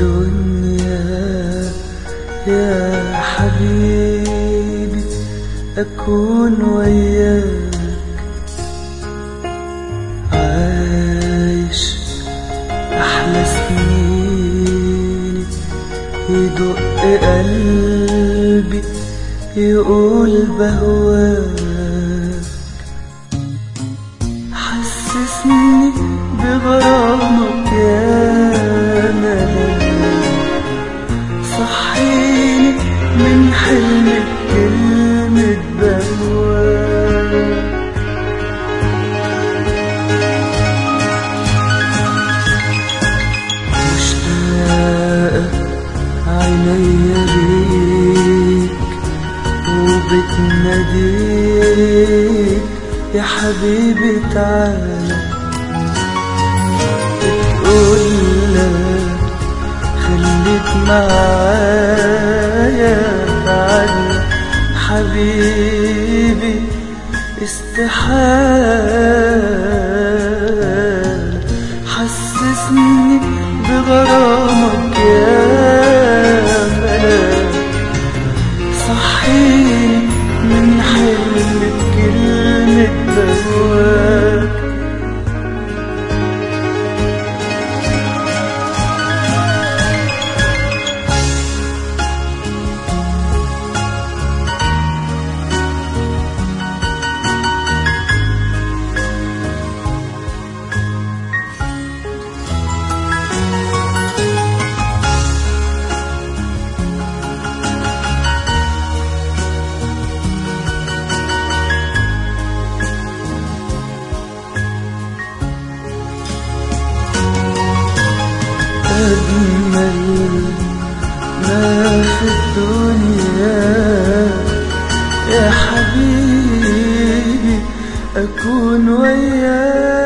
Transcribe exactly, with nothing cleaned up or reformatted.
الدنيا يا حبيبي أكون وياك، عايش أحلى سنيني، يدق قلبي يقول بهواك، حسسني بغرامك يا ملاك، صحيني من حلمك كلمة بهواك. مشتاقة عينيا ليك وبتناديك يا حبيبي تعالى، بتقولك خليك معايا تعالى حبيبي استحالة، حسسني بغرامك يا ملاك، صحيني من حلمك كلمة بهواك. أجمل ما في الدنيا يا حبيبي أكون وياك.